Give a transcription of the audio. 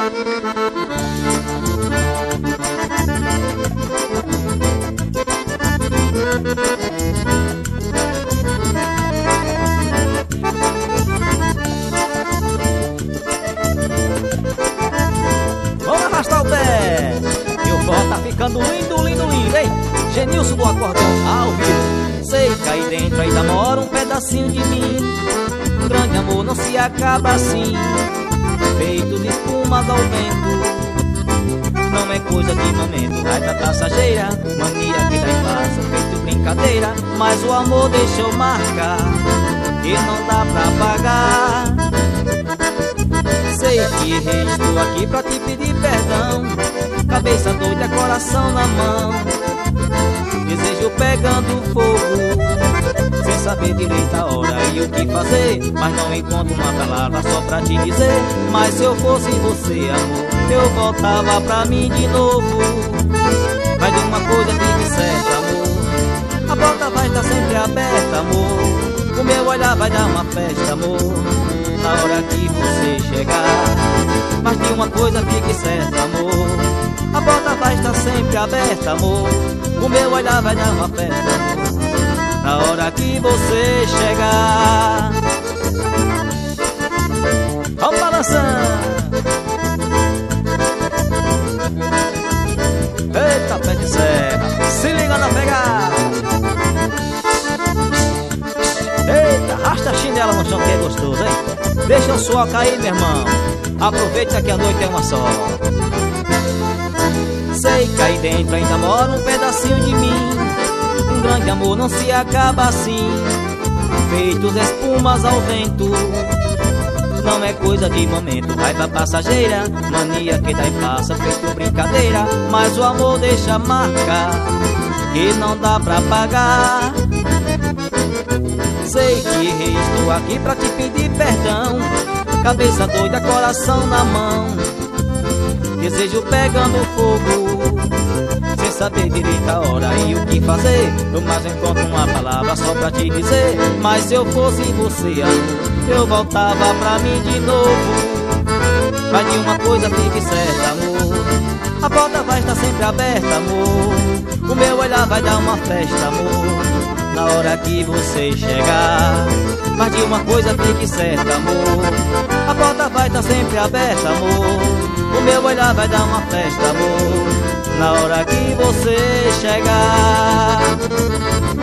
Vamos arrastar o pé. E o forró tá ficando lindo, lindo, lindo, hein? Genilson do acordeão ao vivo. Sei que aí dentro ainda mora um pedacinho de mim. Um grande amor não se acaba assim, feito de espumas ao vento. Não é coisa de momento, vai pra passageira. Mania que dá em passa, feito brincadeira. Mas o amor deixou marca que não dá pra pagar. Sei que errei, estou aqui pra te pedir perdão. Cabeça doida, coração na mão, desejo pegando fogo, sem saber direito a hora e o que fazer. Mas não encontro uma palavra só pra te dizer. Mas se eu fosse você, amor, eu voltava pra mim de novo. Mas de uma coisa fique certa, amor, a porta vai estar sempre aberta, amor. O meu olhar vai dar uma festa, amor, na hora que você chegar. Mas de uma coisa fique certa, amor, a porta vai estar sempre aberta, amor. O meu olhar vai dar uma festa, amor, na hora que você chegar. Vamos balançando. Eita, pé de serra, se liga na pegada. Eita, arrasta a chinela no chão que é gostoso, hein? Deixa o suor cair, meu irmão, aproveita que a noite é uma só. Sei que aí dentro ainda mora um pedacinho de mim. Um grande amor não se acaba assim, feitos espumas ao vento. Não é coisa de momento, vai pra passageira. Mania que dá e passa, feito brincadeira. Mas o amor deixa marca que não dá pra pagar. Sei que errei, estou aqui pra te pedir perdão. Cabeça doida, coração na mão, desejo pegando fogo, sem saber direito a hora e o que fazer. Eu mais encontro uma palavra só pra te dizer. Mas se eu fosse você, amor, eu voltava pra mim de novo. Mas de uma coisa fique certa, amor, a porta vai estar sempre aberta, amor. O meu olhar vai dar uma festa, amor, na hora que você chegar. Mas de uma coisa fique certa, amor, a porta vai estar sempre aberta, amor. O meu olhar vai dar uma festa, amor, na hora que você chegar.